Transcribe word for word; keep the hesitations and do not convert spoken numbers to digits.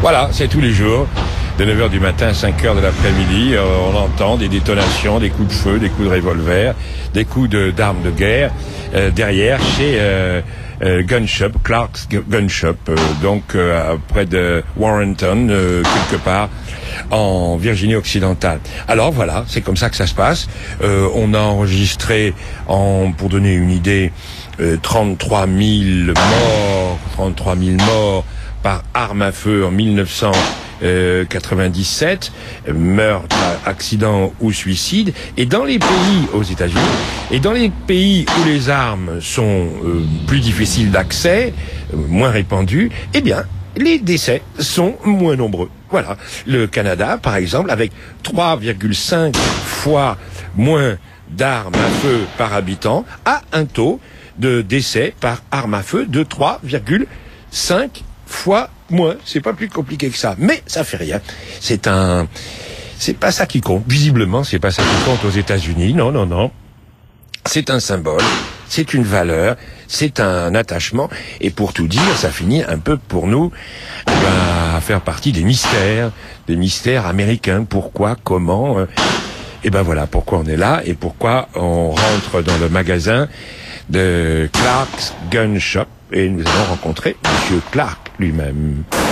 Voilà, c'est tous les jours, de neuf heures du matin à cinq heures de l'après-midi, euh, on entend des détonations, des coups de feu, des coups de revolver, des coups de, d'armes de guerre, euh, derrière, chez euh, euh, Gun Shop, Clark's Gun Shop, euh, donc euh, près de Warrenton, euh, quelque part, en Virginie occidentale. Alors voilà, c'est comme ça que ça se passe. Euh, on a enregistré, en, pour donner une idée, euh, trente-trois mille morts, trente-trois mille morts par arme à feu en mille neuf cent quatre-vingt-dix-sept, meurtre, accident ou suicide. Et dans les pays aux États-Unis, et dans les pays où les armes sont euh, plus difficiles d'accès, euh, moins répandues, eh bien, les décès sont moins nombreux. Voilà. Le Canada, par exemple, avec trois virgule cinq fois moins d'armes à feu par habitant, a un taux de décès par arme à feu de trois virgule cinq fois moins. C'est pas plus compliqué que ça. Mais ça fait rien. C'est un, c'est pas ça qui compte. Visiblement, c'est pas ça qui compte aux États-Unis. Non, non, non. C'est un symbole. C'est une valeur. C'est un attachement. Et pour tout dire, ça finit un peu pour nous, eh ben, à faire partie des mystères, des mystères américains. Pourquoi, comment, euh, et ben voilà pourquoi on est là et pourquoi on rentre dans le magasin de Clark's Gun Shop et nous allons rencontrer Monsieur Clark lui-même.